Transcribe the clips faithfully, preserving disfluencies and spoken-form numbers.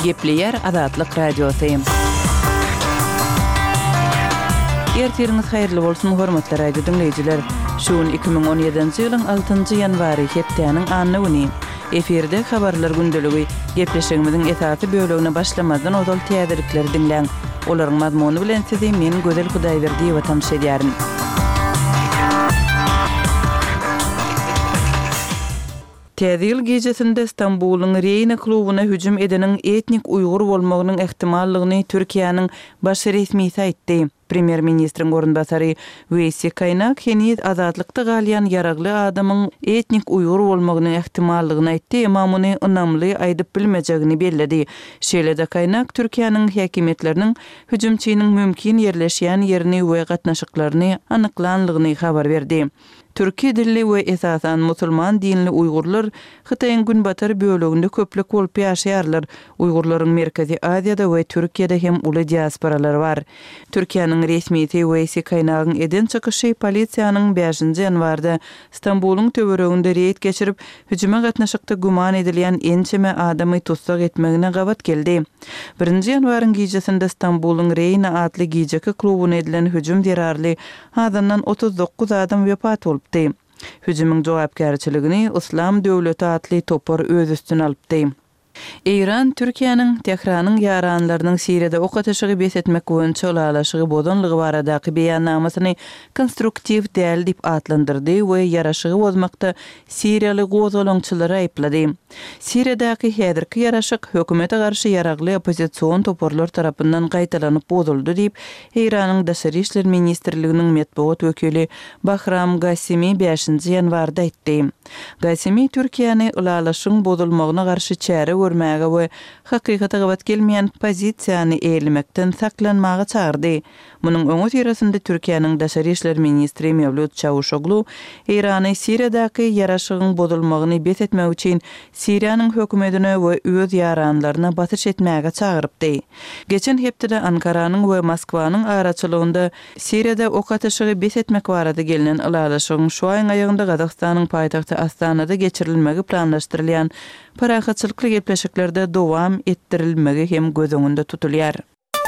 Gepleyer Azatlyk Radiosu. Ertiriniz hayırlı bolsun hormatly radio dinleyijiler. Şuun iki bin on ýedinji ýylyň altynjy ýanwary hepdeniň anny güni. Eferde habarlar gündeligi gepleşigimiziň esasy bölegine başlamadan ozal täzelikleri dinleň. Olaryň mazmuny bilen sizi men Gözel Hudaýberdiýewa tanış edýärin. Täzil gecesinde İstanbul'un Reyna klubuna hücum edenin etnik Uygur bolmagynyň ehtimallygyny Türkiýanyň baş resmisi aýtdy. Premier ministrin gorunbasary Weýsi Kaynak henüz azatlykda galýan yaragly adamyň etnik Uygur bolmagynyň ehtimallygyny aýtdy, emma muny ynamly aýdyp bilmejegini bellidi. Şeýle-de Kaynak Türkiýanyň häkimetleriniň hüjumçynyň mümkin yerleşýän ýerini we gatnaşyklaryny anyklanlygyny habar berdi. Türkiýe dilli we esasan musulman dinli Uygurlar Hytaýyň günbatar böleginde köplük bolup ýaşaýarlar. Uygurlaryň Merkezi Aziýada we Türkiýede hem uly diasporalar bar. Türkiýanyň resmisi Weýsi Kaynagyň eden çykyşy polisiýanyň beşinji ýanwarda İstanbul'un töwereginde reýt geçirip hüjuma gatnaşykda guman edilýän ençeme adamy tutsak etmegine gabat geldi. Birinji ýanwaryň gecesinde İstanbul'un Reyna adly geceki klubuna edilen hüjum derarly adandan otuz dokuz adam wepat bolup Hüjümüň jogapkärçiligini Islam döwleti atly topar öz üstüne alypdy. Iran Türkiýanyň Tehranyň ýaranlarynyň Siriýede ok ateşigi besetmek boýunça ulalaşygy bodanlygy baradaky beýannamasyny konstruktiw däl diýip atlandyrdy we ýaraşygy bozmakda Siriýaly gozalaňçylary aýplady. Siriýadaky häzirki ýaraşyk hökümete garşy ýaragly opozisiýon toporlar tarapyndan gaýtalanyp bozuldy diýip Iranyň Daşary işler ministrliginiň medeniýet wekili Bahram Gassimi beşinji ýanwarda aýtdy. Gassimi Türkiýany ulalaşygyň bozulmagyna garşy çäre görmäge we hakykata gabat gelmeýän pozisiýany eýilmekden saklanmagy çağırdy. Munyň öňü ýerinde Türkiýanyň Daşary işler ministri Mevlut Çavuşoglu Irany Siriýadaky ýaraşygyň bozulmagyny besetmek üçin Siriýanyň hökümetine we öz ýaranlaryna batyş etmäge çağırypdy. Geçen hepde Ankaranyň we Moskwanyň araçylygynda Siriýada ok ateşigi besetmek barada gelinen ulalaşygyň şu aýyň aýagynda Gazakstanyň paýtagty Astanada geçirilmegi planlaşdyrylýan parahatçylykly gepleşiklerde dowam etdirilmegi hem göz öňünde tutulýar.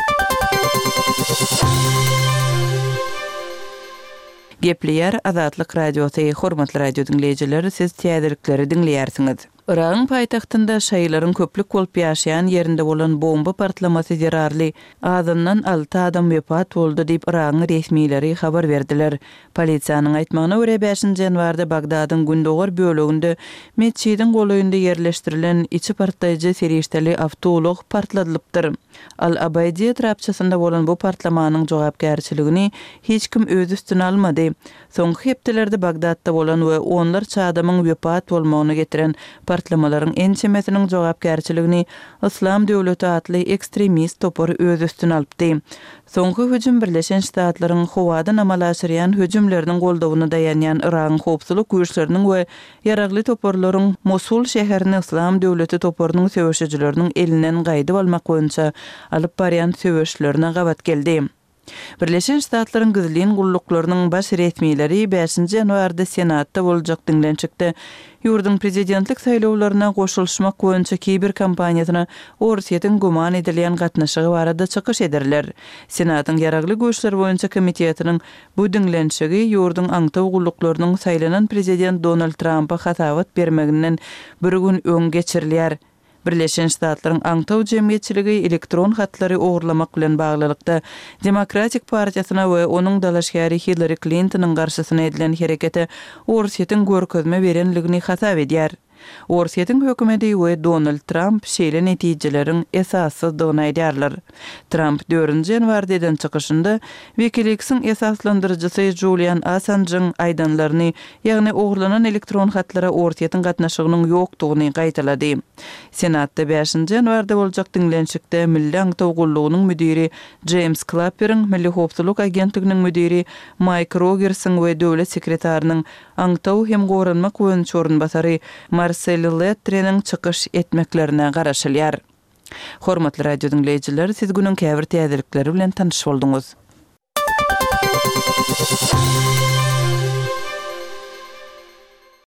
Gepleyer Azatlyk Radiosu hormatly radio dinleyijileri, siz täzelikleri dinleýärsiňiz. Iranyň paýtagtynda şaýlaryň köplük bolup ýaşaýan ýerinde bolan bomba partlamasy zerarly azyndan alty adam wepat boldy diýip Iranyň resmileri habar berdiler. Polisiýanyň aýtmagyna görä beşinji ýanwarda Bagdadyň gündogor böleginde mescidiň golaýynda ýerleşdirilen içi partlaýjy serişdeli awtolog partladylypdyr. Al-Abaydi trapçasynda bolan bu partlamanyň jogapkärçiligini hiç kim öz üstüne almady. Soňky hepdelerde Bagdadda bolan we onlarça adamyň wepat bolmagyna getiren partlamaların ençemesinin jogapkärçiligini İslam döwleti atly ekstremist topar öz üstüne alypdy. Soňky hüjüm Birleşen Ştatlaryň howadan amalaşyrýan hüjümleriniň goldawyna daýanýan Iran howpsuzlyk güýçleriniň we ýaragly toporlaryň Mosul şäherini İslam döwleti toparynyň söwüşçileriniň elinden gaýdyp almak boýunça alyp barýan söwüşlerine gabat geldi. Birleşen Ştatlaryň gizlin gulluklarynyň baş resmileri beşinji ýanwarda Senatda boljak dinlençikde ýurdun prezidentlik saýlawlaryna goşulşmak boýunça kiber kampaniýasyna Orsiýetiň guman edilýän gatnaşygy barada çykyş ederler. Senatyň ýaragly güýçler boýunça komitetiniň bu dinlençigi ýurdun aňtaw gulluklarynyň saýlanan prezident Donald Trump'a hatabat bermeginden bir gün öň geçirilýär. Birleşen Ştatlaryň aňtaw jemgyýetçiligi elektron hatlary ogurlamak bilen baglylykda Demokratik partiýasyna we onuň dalaşgary Hillary Clinton'yň garşysyna edilen herekete Orsiýetiň görkezme berenligini hasap edýär. Orsiýetiň hökümeti we Donald Trump şeýle netijelerin esassyzdygyny aýdýarlar. Trump dördünji ýanwarda eden çykyşynda WikiLeaks'in esaslandyrjysy Julian Assange'ň aýdanlaryny, ýagny ogurlanan elektron hatlara Orsiýetiň gatnaşygynyň ýokdugyny gaýtalady. Senatda beşinji ýanwarda boljak dinlençikde Milli Aňtaw Gullugynyň müdiri James Clapper'ň, Milli Howpsuzlyk agentliginiň müdiri Mike Rogers'ň we döwlet sekretarinyň aňtaw hem goranmak boýunça orunbasary Marcel Lettre'nin çykyş etmeklerine garaşylýar. Hormatly radio dinleyijiler, siz günün käbir täzelikleri bilen tanyş bolduňuz.